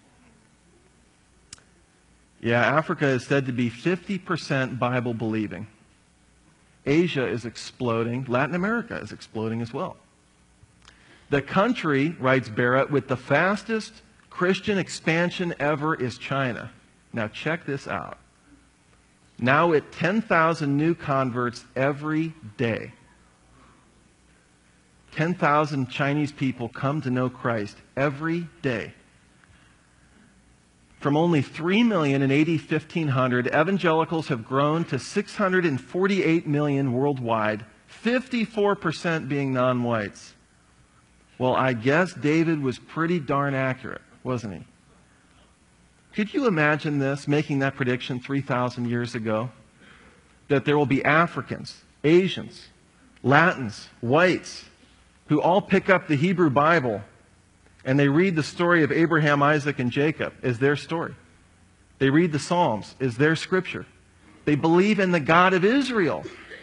Yeah, Africa is said to be 50% Bible believing. Asia is exploding. Latin America is exploding as well. The country, writes Barrett, with the fastest Christian expansion ever is China. Now check this out. Now at 10,000 new converts every day. 10,000 Chinese people come to know Christ every day. From only 3 million in AD 1500, evangelicals have grown to 648 million worldwide, 54% being non-whites. Well, I guess David was pretty darn accurate, wasn't he? Could you imagine this, making that prediction 3,000 years ago? That there will be Africans, Asians, Latins, whites, who all pick up the Hebrew Bible and they read the story of Abraham, Isaac, and Jacob as their story. They read the Psalms as their scripture. They believe in the God of Israel.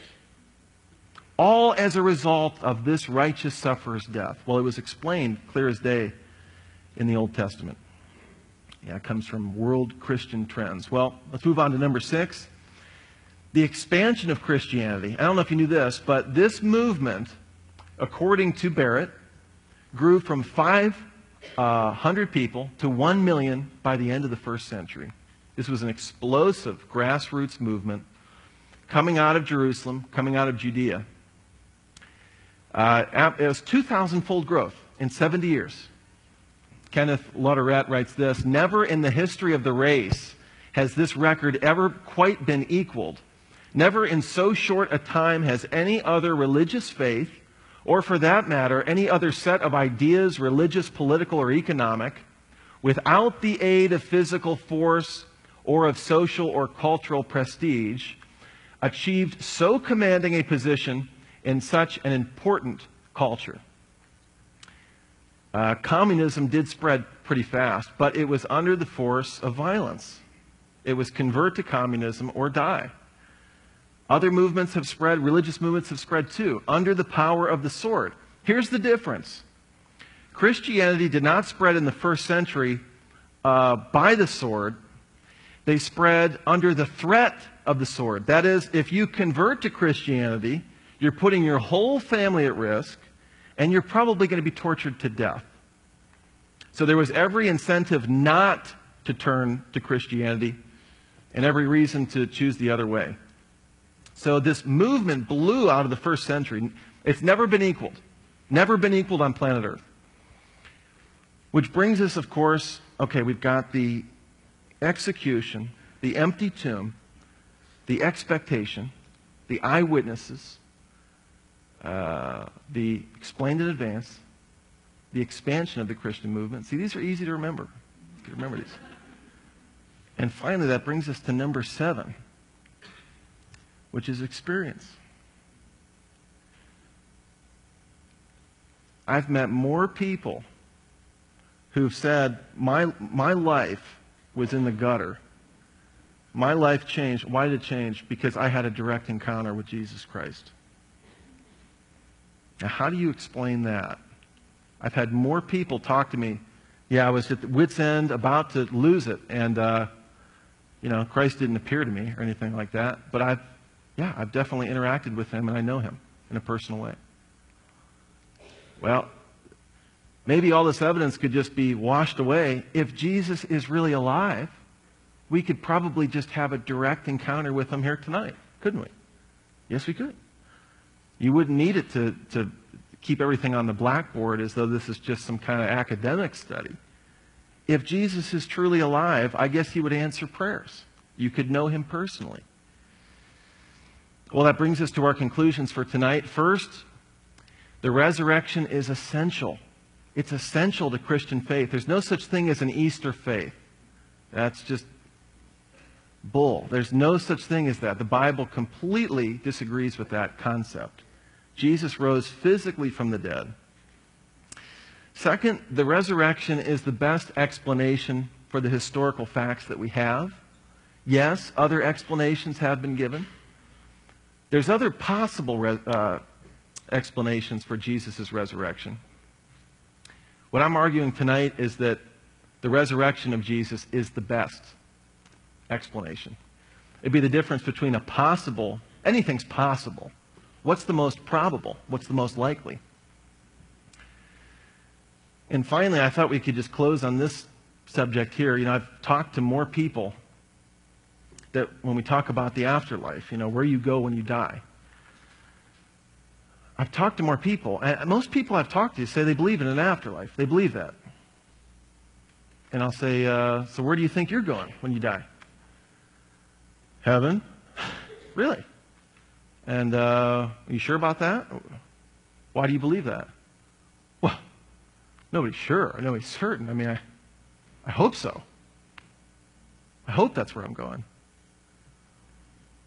All as a result of this righteous sufferer's death. Well, it was explained clear as day in the Old Testament. Yeah, it comes from World Christian Trends. Well, let's move on to number 6. The expansion of Christianity. I don't know if you knew this, but this movement, according to Barrett, grew from 500 people to 1 million by the end of the first century. This was an explosive grassroots movement coming out of Jerusalem, coming out of Judea. It was 2,000-fold growth in 70 years. Kenneth Latourette writes this: "Never in the history of the race has this record ever quite been equaled. Never in so short a time has any other religious faith, or for that matter, any other set of ideas, religious, political, or economic, without the aid of physical force or of social or cultural prestige, achieved so commanding a position in such an important culture." Communism did spread pretty fast, but it was under the force of violence. It was convert to communism or die. Other movements have spread, religious movements have spread too, under the power of the sword. Here's the difference. Christianity did not spread in the first century by the sword. They spread under the threat of the sword. That is, if you convert to Christianity, you're putting your whole family at risk, and you're probably going to be tortured to death. So there was every incentive not to turn to Christianity and every reason to choose the other way. So this movement blew out of the first century. It's never been equaled. Never been equaled on planet Earth. Which brings us, of course, okay, we've got the execution, the empty tomb, the expectation, the eyewitnesses, the explained in advance, the expansion of the Christian movement. See, these are easy to remember. You can remember these. And finally, that brings us to number 7, which is experience. I've met more people who've said, my life was in the gutter. My life changed. Why did it change? Because I had a direct encounter with Jesus Christ. Now, how do you explain that? I've had more people talk to me, yeah, I was at the wit's end, about to lose it, and, Christ didn't appear to me or anything like that, but I've definitely interacted with him, and I know him in a personal way. Well, maybe all this evidence could just be washed away. If Jesus is really alive, we could probably just have a direct encounter with him here tonight, couldn't we? Yes, we could. You wouldn't need it to keep everything on the blackboard as though this is just some kind of academic study. If Jesus is truly alive, I guess he would answer prayers. You could know him personally. Well, that brings us to our conclusions for tonight. First, the resurrection is essential. It's essential to Christian faith. There's no such thing as an Easter faith. That's just bull. There's no such thing as that. The Bible completely disagrees with that concept. Jesus rose physically from the dead. Second, the resurrection is the best explanation for the historical facts that we have. Yes, other explanations have been given. There's other possible explanations for Jesus' resurrection. What I'm arguing tonight is that the resurrection of Jesus is the best explanation. It'd be the difference between a possible, anything's possible. What's the most probable? What's the most likely? And finally, I thought we could just close on this subject here. I've talked to more people that when we talk about the afterlife, where you go when you die. I've talked to more people, and most people I've talked to say they believe in an afterlife. They believe that. And I'll say, so where do you think you're going when you die? Heaven? Really? And are you sure about that? Why do you believe that? Well, nobody's sure. Nobody's certain. I hope so. I hope that's where I'm going.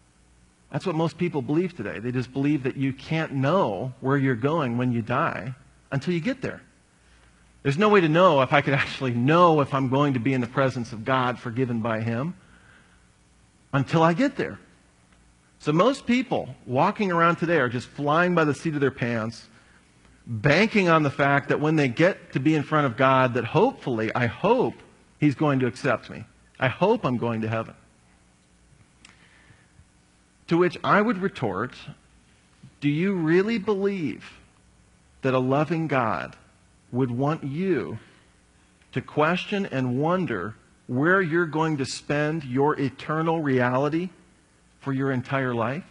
That's what most people believe today. They just believe that you can't know where you're going when you die. until you get there. There's no way to know if I could actually know if I'm going to be in the presence of God, forgiven by Him, until I get there. So most people walking around today are just flying by the seat of their pants, banking on the fact that when they get to be in front of God, that hopefully, I hope, He's going to accept me. I hope I'm going to heaven. To which I would retort, do you really believe that a loving God would want you to question and wonder where you're going to spend your eternal reality for your entire life?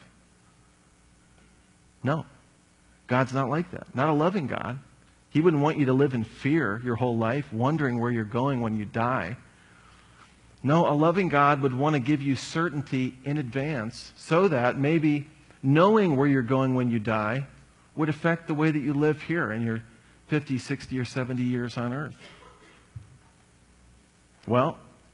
No. God's not like that. Not a loving God. He wouldn't want you to live in fear your whole life, wondering where you're going when you die. No, a loving God would want to give you certainty in advance so that maybe knowing where you're going when you die would affect the way that you live here in your 50, 60, or 70 years on earth. Well,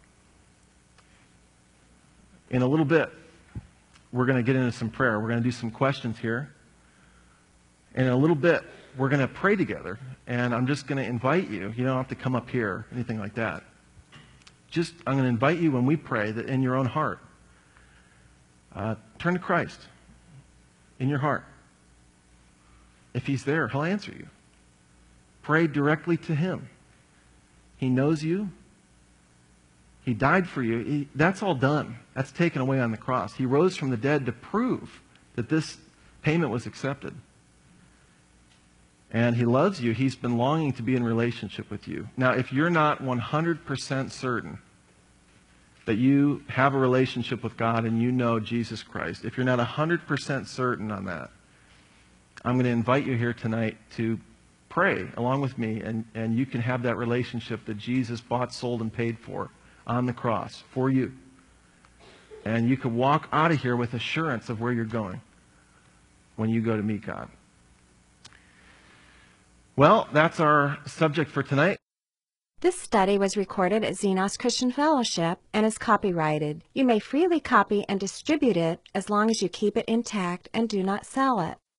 in a little bit, we're going to get into some prayer. We're going to do some questions here. And in a little bit, we're going to pray together. And I'm just going to invite you. You don't have to come up here, anything like that. I'm going to invite you when we pray that in your own heart, turn to Christ in your heart. If He's there, He'll answer you. Pray directly to Him. He knows you. He died for you. That's all done. That's taken away on the cross. He rose from the dead to prove that this payment was accepted. And He loves you. He's been longing to be in relationship with you. Now, if you're not 100% certain that you have a relationship with God and you know Jesus Christ, if you're not 100% certain on that, I'm going to invite you here tonight to pray along with me, and you can have that relationship that Jesus bought, sold, and paid for on the cross for you. And you can walk out of here with assurance of where you're going when you go to meet God. Well, that's our subject for tonight. This study was recorded at Xenos Christian Fellowship and is copyrighted. You may freely copy and distribute it as long as you keep it intact and do not sell it.